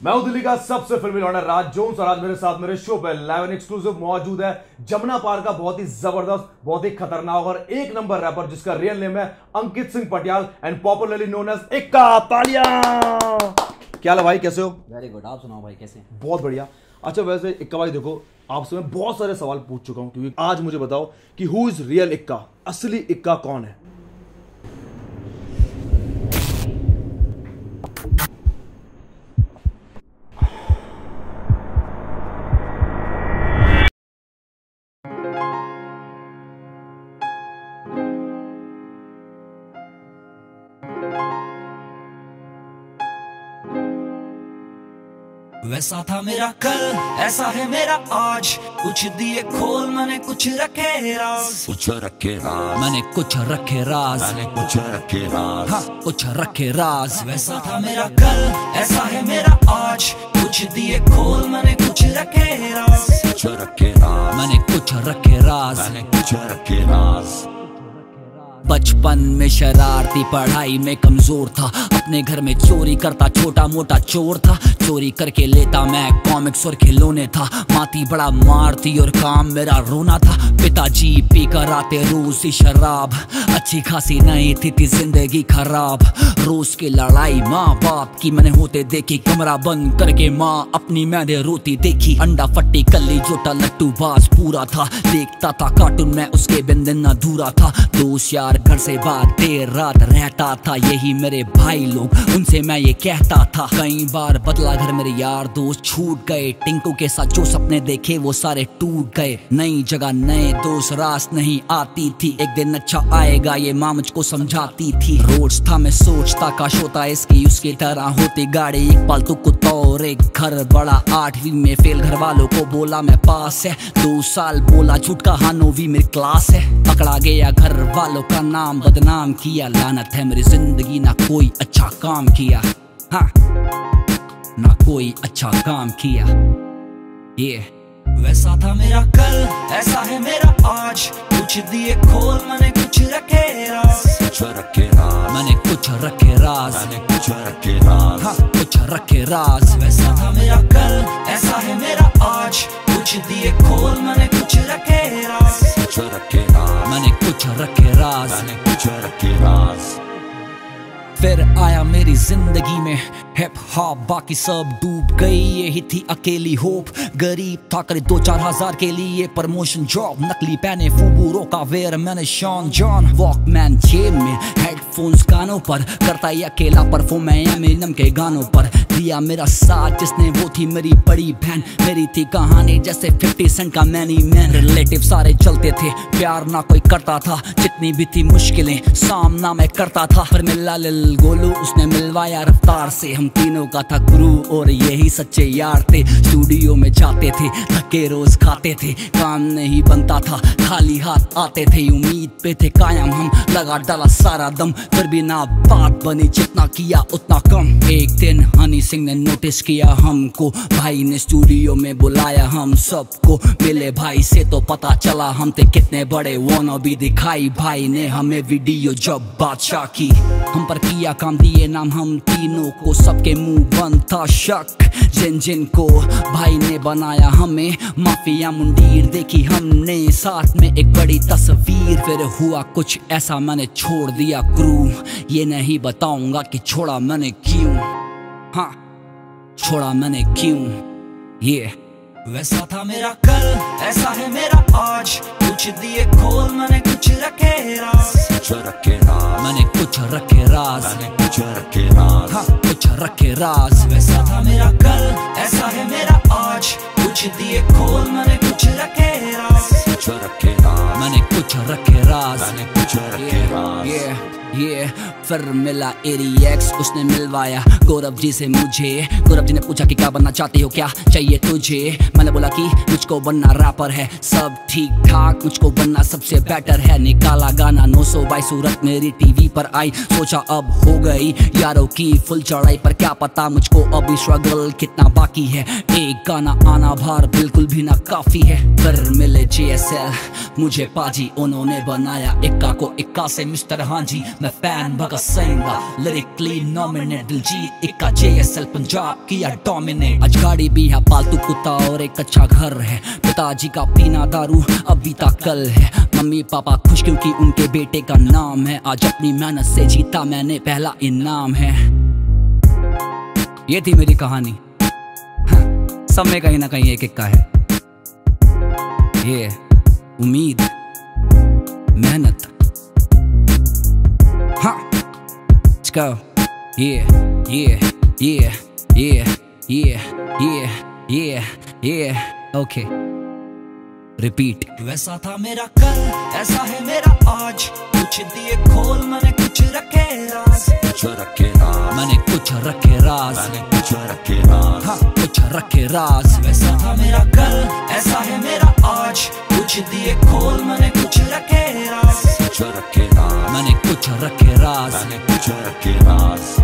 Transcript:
मैं हूं दिल्ली का सबसे फिल्मी लौंडा राज जोन्स और आज मेरे साथ मेरे शो पे लाइव एंड एक्सक्लूसिव मौजूद है जमुना पार का बहुत ही जबरदस्त, बहुत ही खतरनाक और एक नंबर रैपर जिसका रियल नेम है Ankit Singh Patiyal and popularly known as Ikka. तालियां। क्या हाल है भाई, कैसे हो? वेरी गुड, आप सुनाओ भाई कैसे? बहुत बढ़िया। अच्छा वैसे इक्का भाई देखो, आपसे मैं बहुत सारे सवाल पूछ चुका हूं क्योंकि आज मुझे बताओ कि हु इज रियल इक्का, असली इक्का कौन है? वैसा था मेरा कल, ऐसा है मेरा आज। कुछ दिए खोल, मैंने कुछ रखे राज। कुछ रखे राज, मैंने कुछ रखे राज। मैंने कुछ रखे राज, हाँ कुछ रखे राज। वैसा था मेरा कल, ऐसा है मेरा आज। कुछ दिए खोल, मैंने कुछ रखे राज। कुछ रखे राज, मैंने कुछ रखे राज। मैंने कुछ रखे राज। बचपन में शरारती, पढ़ाई में कमजोर था। अपने घर में चोरी करता, छोटा मोटा चोर था। चोरी करके लेता मैं कॉमिक्स और खिलौने था। माती बड़ा मारती और काम मेरा रोना था। पिताजी पी कर आते रोज ही शराब। अच्छी खासी नहीं थी जिंदगी खराब। रोज की लड़ाई माँ बाप की मैंने होते देखी। कमरा बंद करके माँ अपनी मैंने रोती देखी। अंडा फट्टी कल्ली जोटा लट्टू बाज पूरा था। देखता था कार्टून में उसके बिन दिन अधूरा था। दोस्त यार घर से बाहर देर रात रहता था। यही मेरे भाई लोग, उनसे मैं ये कहता था। कई बार बदला घर मेरे यार दोस्त छूट गए। टिंकू के साथ जो सपने देखे वो सारे टूट गए। नई जगह नए दोस्त, रास नहीं आती थी। एक दिन अच्छा आएगा ये माँ मुझको समझाती थी। रोज था मैं सोचता काश होता इसकी उसकी तरह होती गाड़ी। एक पालतू कुत्ता और एक घर बड़ा। 8वीं में फेल, घर वालों को बोला मैं पास है। 2 साल बोला झूठ कहा 9वीं मेरी क्लास है। पकड़ा गया घर वालों का नाम बदनाम किया। लानत है मेरी जिंदगी, ना कोई अच्छा काम किया। हाँ ना कोई अच्छा काम किया। ये वैसा था मेरा कल, ऐसा है मेरा आज। कुछ दिए खोल, मैंने कुछ रखे राज। कुछ रखे राज, मैंने कुछ रखे राज। मैंने कुछ रखे राज, हाँ कुछ रखे राज। वैसा था मेरा कल, ऐसा है मेरा आज। कुछ दिए खोल, मैंने कुछ रखे राज। कुछ रखे राज, मैंने कुछ रखे राज। मैंने कुछ रखे राज। फिर आया मेरी जिंदगी में हिप हॉप, बाकी सब डूब गई। यही थी अकेली होप। गरीब था करे 2-4 हजार के लिए प्रमोशन जॉब। नकली पहने फूबूरों का वेयर मैंने शॉन जॉन। वॉकमैन जेब में, हेडफोन्स कानों पर। करता ही अकेला परफॉर्म मैं एमिनेम के गानों पर। दिया मेरा साथ जिसने, वो थी मेरी बड़ी बहन। मेरी थी कहानी जैसे 50 सेंट का मैनी मैन। रिलेटिव सारे चलते थे, प्यार ना कोई करता था। जितनी भी थी मुश्किलें सामना मैं करता था। पर मिला लिल गोलू, उसने मिलवाया रफ्तार से। हम तीनों का था गुरु और यही सच्चे यार थे। स्टूडियो में जाते थे, धक्के रोज खाते थे। काम नहीं बनता था, खाली हाथ आते थे। उम्मीद पे थे कायम हम, लगा डाला सारा दम। फिर भी ना बात बनी, जितना किया उतना कम। एक दिन हनी सिंह ने नोटिस किया हमको। भाई ने स्टूडियो में बुलाया हम सबको। मिले भाई से तो पता चला हम थे कितने बड़े। वाना भी दिखाई भाई ने हमें वीडियो जब बादशाह की। हम पर किया काम, दिए नाम हम तीनों को। सबके मुंह बंद था शक, जिन जिन को भाई ने बनाया हमें माफिया मुंडीर देखी हमने। साथ में एक बड़ी तस्वीर। फिर हुआ कुछ ऐसा, मैंने छोड़ दिया क्रू। ये नहीं बताऊंगा कि छोड़ा मैंने क्यों। हाँ छोड़ा मैंने क्यों। ये वैसा था मेरा कल, ऐसा है मेरा आज। कुछ दिए खोल, मैंने कुछ रखे राज। कुछ रखे राज, मैंने कुछ रखे राज। मैंने कुछ रखे राज, हाँ कुछ रखे राज। वैसा था मेरा कल, ऐसा है मेरा आज। कुछ दिए खोल, मैंने कुछ रखे राज। कुछ रखे राज, मैंने कुछ रखे राज। मैंने कुछ रखे राज। ये फिर मिला एरिएक्स, उसने मिलवाया गौरव जी से मुझे। गौरव जी ने पूछा कि क्या बनना चाहते हो, क्या चाहिए तुझे। मैंने बोला कि मुझको बनना रैपर है, सब ठीक ठाक। मुझको बनना सबसे बेटर है। निकाला गाना 900 सूरत मेरी टीवी पर आई। सोचा अब हो गई यारों की फुल चढ़ाई। पर क्या पता मुझको अभी स्ट्रगल कितना बाकी है। एक गाना आना भार बिल्कुल भी ना काफी है। फिर मिले JSL, मुझे पाजी उन्होंने बनाया इक्का को इक्का से मिस्टर हांजी। मैं फैन भगत सिंह दा लिरिकली नॉमिनेट दिलजीत इक्का JSL पंजाब किया डोमिनेट। आज गाड़ी भी है पालतू कुत्ता और एक अच्छा घर है। पिताजी का पीना दारू अभी तक कल है। मम्मी पापा खुश क्योंकि उनके बेटे का नाम है। आज अपनी मेहनत से जीता मैंने पहला इनाम है। ये थी मेरी कहानी। सब में कहीं ना कहीं एक इक्का है। ये उम्मीद मेहनत। हाँ let's go yeah yeah yeah yeah yeah yeah yeah yeah okay repeat। वैसा था मेरा कल ऐसा है मेरा आज। कुछ दिए खोल मैंने कुछ रखे राज। कुछ रखे राज मैंने कुछ रखे राज। मैंने कुछ रखे राज हाँ कुछ रखे राज। वैसा था मेरा कल ऐसा है मेरा आज। कुछ दिए खोल मैंने कुछ रखे राज। कुछ रखे राज मैंने कुछ रखे राज। मैंने कुछ रखे राज।